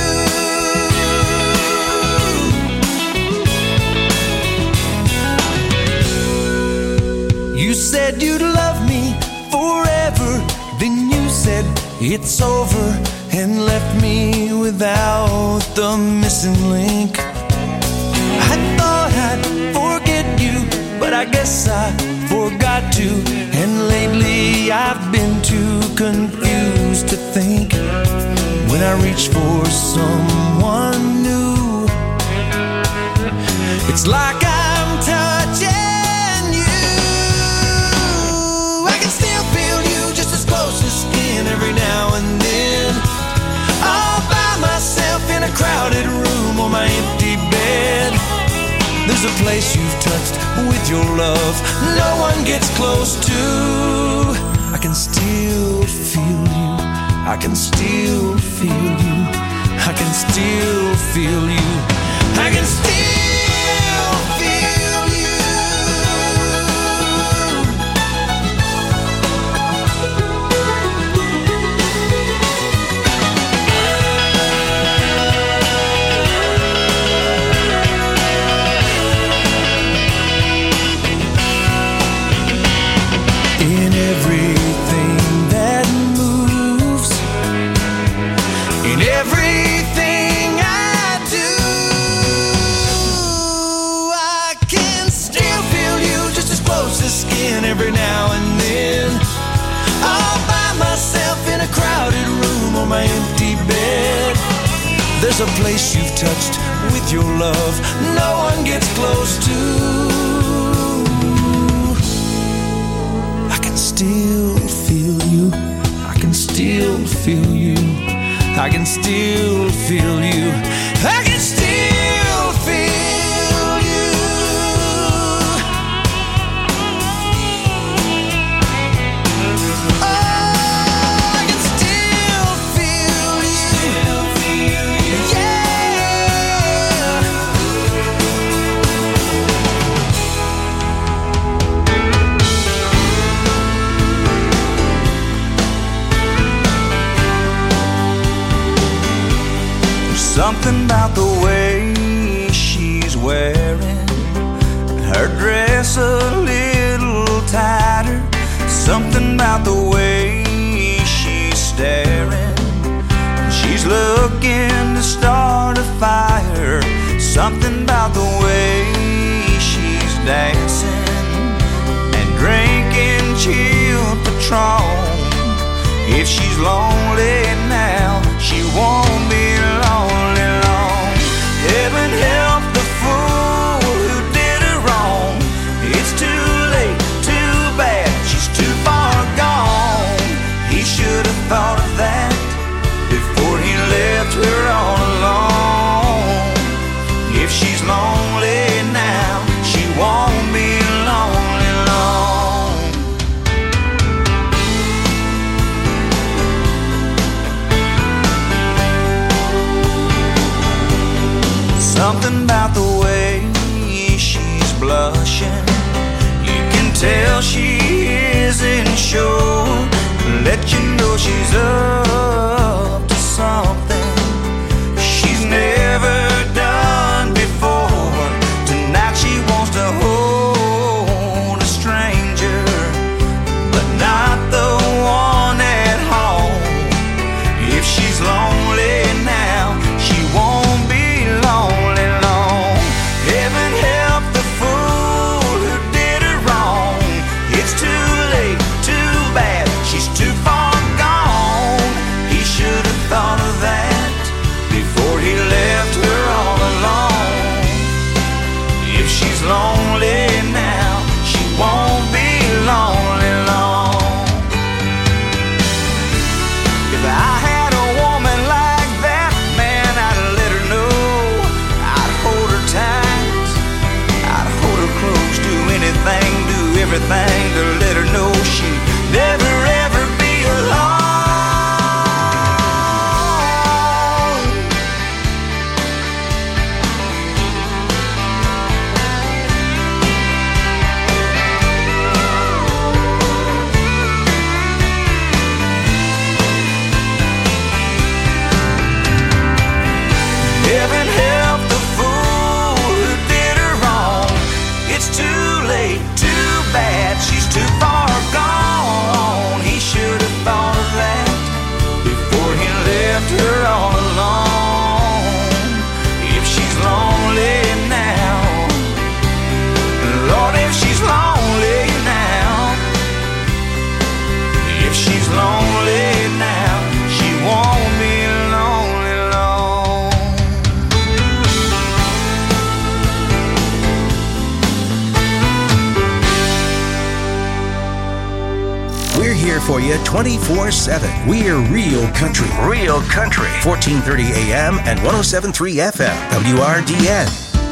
you. You said you'd love me forever. Then you said it's over, and left me without the missing link. I thought I'd forget you, but I guess I forgot to. And lately I've been too confused to think. When I reach for someone new, it's like I'm touching you. I can still feel you just as close as skin every now and then. All by myself in a crowded room on my empty bed. There's a place you've touched with your love no one gets close to. I can still feel you. I can still feel you. I can still feel you. I can still feel There's a place you've touched with your love no one gets close to. I can still feel you. I can still feel you. I can still feel you. I can still feel you. Oh, I can still feel you. Still feel you. Yeah. Something about the way she's wearing her dress a little tighter. Something about the way she's staring. She's looking to start a fire. Something about the way she's dancing and drinking chilled Patron. If she's lonely now, she won't be lonely long. Heaven help the fool who did her wrong. It's too late, too bad, she's too far gone. He should have thought of that before he left her all alone. If she's lonely now, she won't be lonely long. Something about the way she's blushing, you can tell she isn't sure. Let you know she's up to something she's never done before. Tonight she wants to hold a stranger, but not the one at home. If she's lonely now, she won't be lonely long. Heaven help the fool who did her wrong. It's too late, too bad, she's too far gone. He should have thought of that before he left her all alone. If she's lonely now, she won't be lonely long. If I had a woman like that, man, I'd let her know. I'd hold her tight, I'd hold her close, do anything, do everything to let her know she'd never ever be alone. Heaven help the fool who did her wrong. It's too late, too bad, she's too far gone. He should have thought of that before he left her all alone. If she's lonely now, Lord, if she's lonely now, if she's lonely now, she won't be lonely long. We're here for you twenty-four seven. We're Real Country. Real Country. fourteen thirty A M and one oh seven point three F M. W R D N.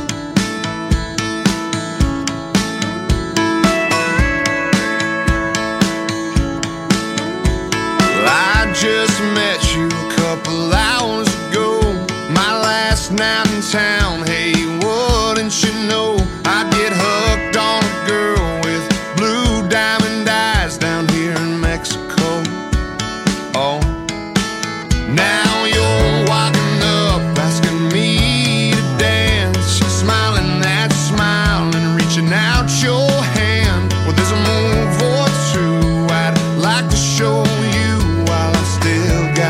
Well, I just met you a couple hours ago. My last night in town. Hey, wouldn't you know I get hooked on a girl with blue diamond eyes down here in Mexico. Oh, now you're walking up asking me to dance. You're smiling that smile and reaching out your hand. Well, there's a move or two I'd like to show you while I still got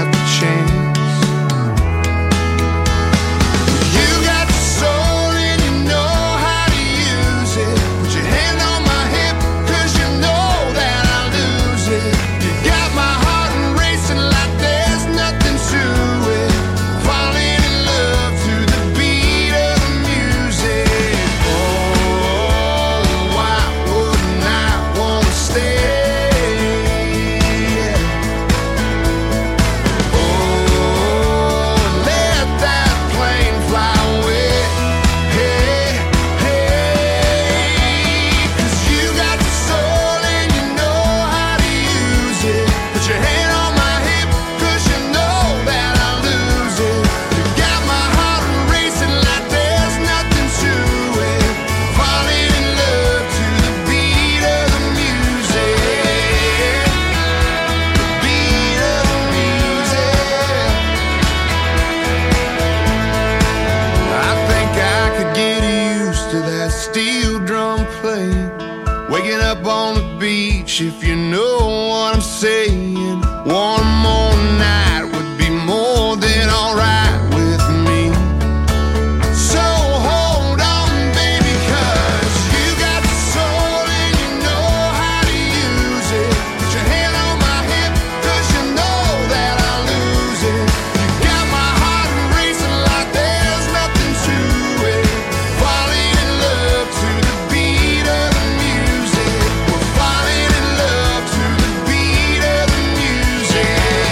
wish, if you know what I'm saying, one more night would be more than alright with me. So hold on, baby, 'cause you got the soul and you know how to use it. Put your hand on my hip, 'cause you know that I'll lose it. You got my heart racing like there's nothing to it. Falling in love to the beat of the music. We're falling in love to the beat of the music.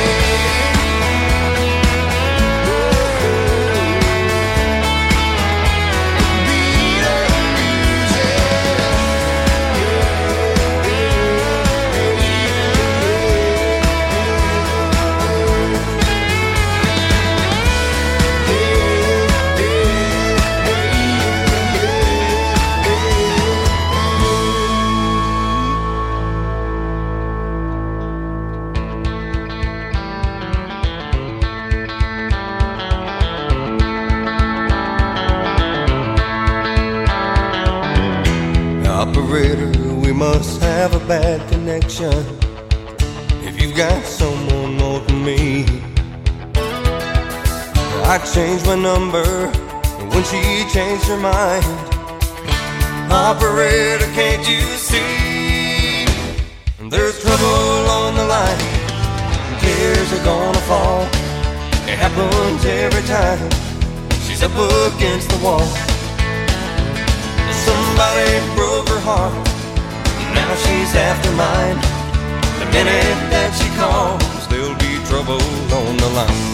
Operator, we must have a bad connection. If you've got someone more than me, I changed my number when she changed her mind. Operator, can't you see? There's trouble on the line. Tears are gonna fall. It happens every time. She's up against the wall. Somebody broke her heart. Now she's after mine. The minute that she calls, there'll be trouble on the line.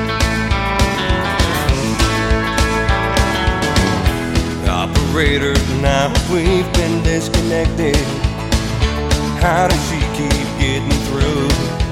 Operator, now we've been disconnected. How does she keep getting through?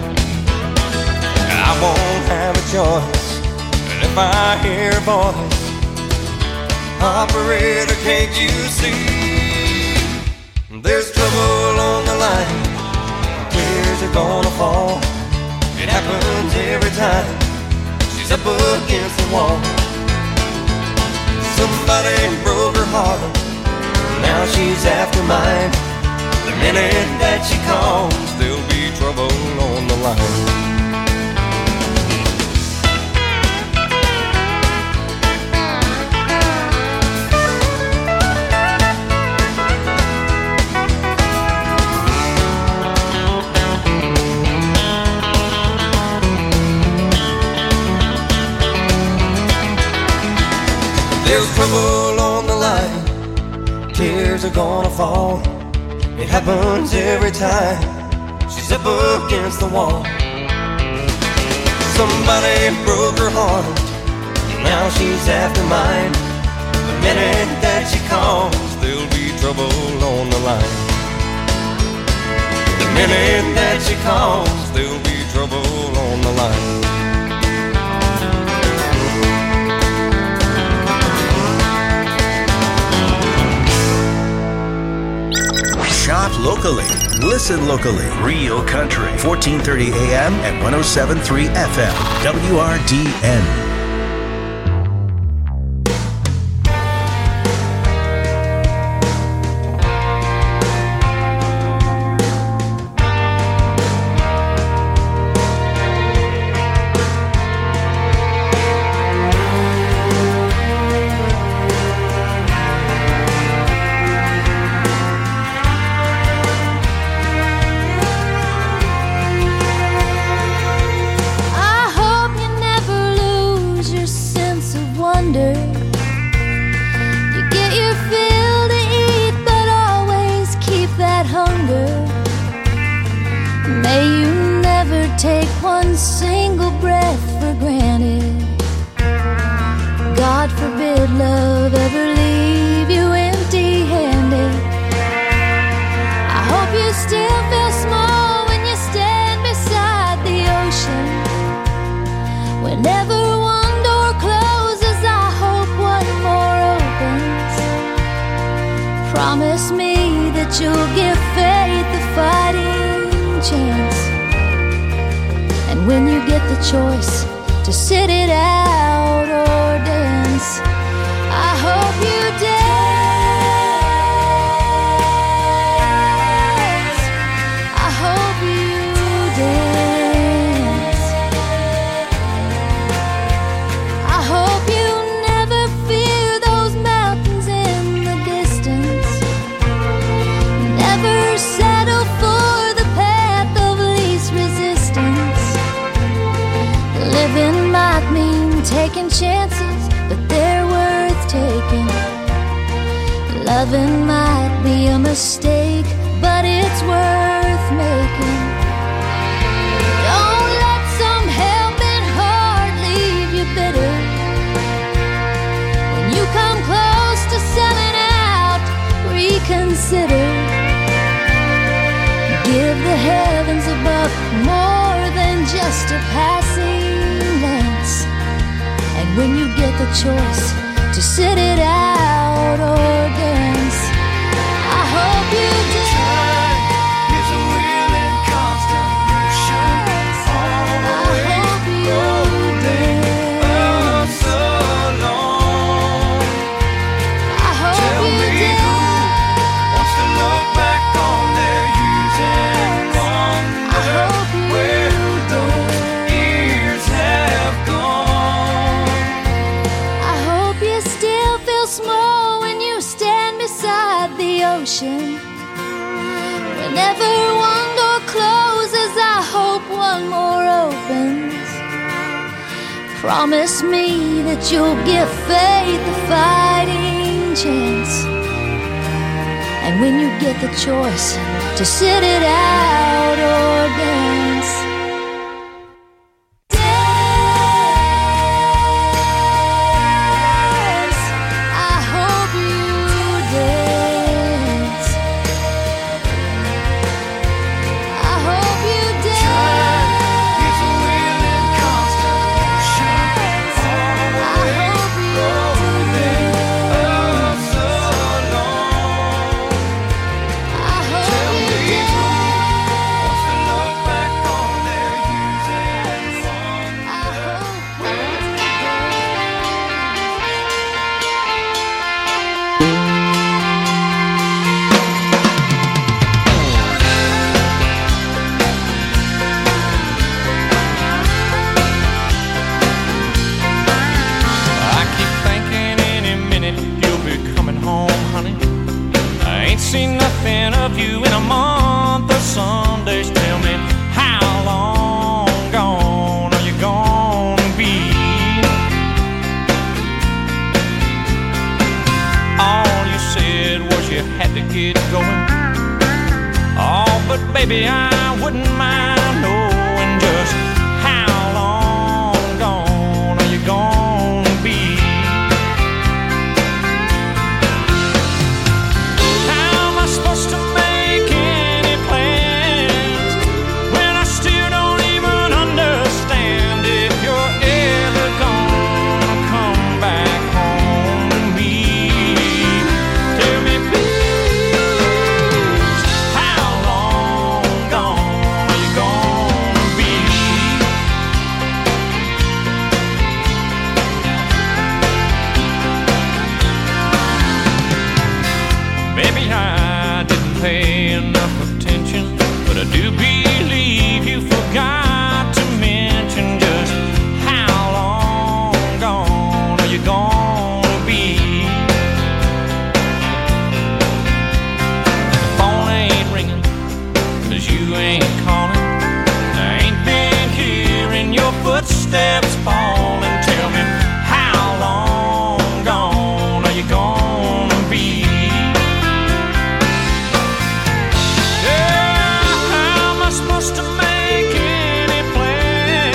I won't have a choice. And if I hear a voice, operator, can't you see? There's trouble on the line. Tears are gonna fall. It happens every time. She's up against the wall. Somebody broke her heart. Now she's after mine. The minute that she calls, there'll be trouble on the line. There's trouble on the line. Tears are gonna fall. It happens every time. She's up against the wall. Somebody broke her heart. Now she's after mine. The minute that she calls, there'll be trouble on the line. The minute that she calls, there'll be trouble on the line. Shop locally. Listen locally. Real Country. fourteen thirty A M and one oh seven point three F M. W R D N. Take one single breath for granted. God forbid love ever leave you empty-handed. I hope you still feel small when you stand beside the ocean. Whenever one door closes, I hope one more opens. Promise me that you'll give faith a fighting chance. And when you get the choice to sit it out or dance, I hope you dance. taking chances, but they're worth taking. Loving might be a mistake, but it's worth making. Don't let some helping heart leave you bitter. When you come close to selling out, reconsider. Give the heavens above more than just a passing glance. And when you get the choice to sit it out or dance, I hope you do. Is a wheel in constant motion, always rolling up so long. I hope Tell you me do. Who wants to look back on their years and wonder where those years have gone. I hope you still feel small when you stand beside the ocean. Whenever one door closes, I hope one more opens. Promise me that you'll give faith a fighting chance. And when you get the choice to sit it out or dance,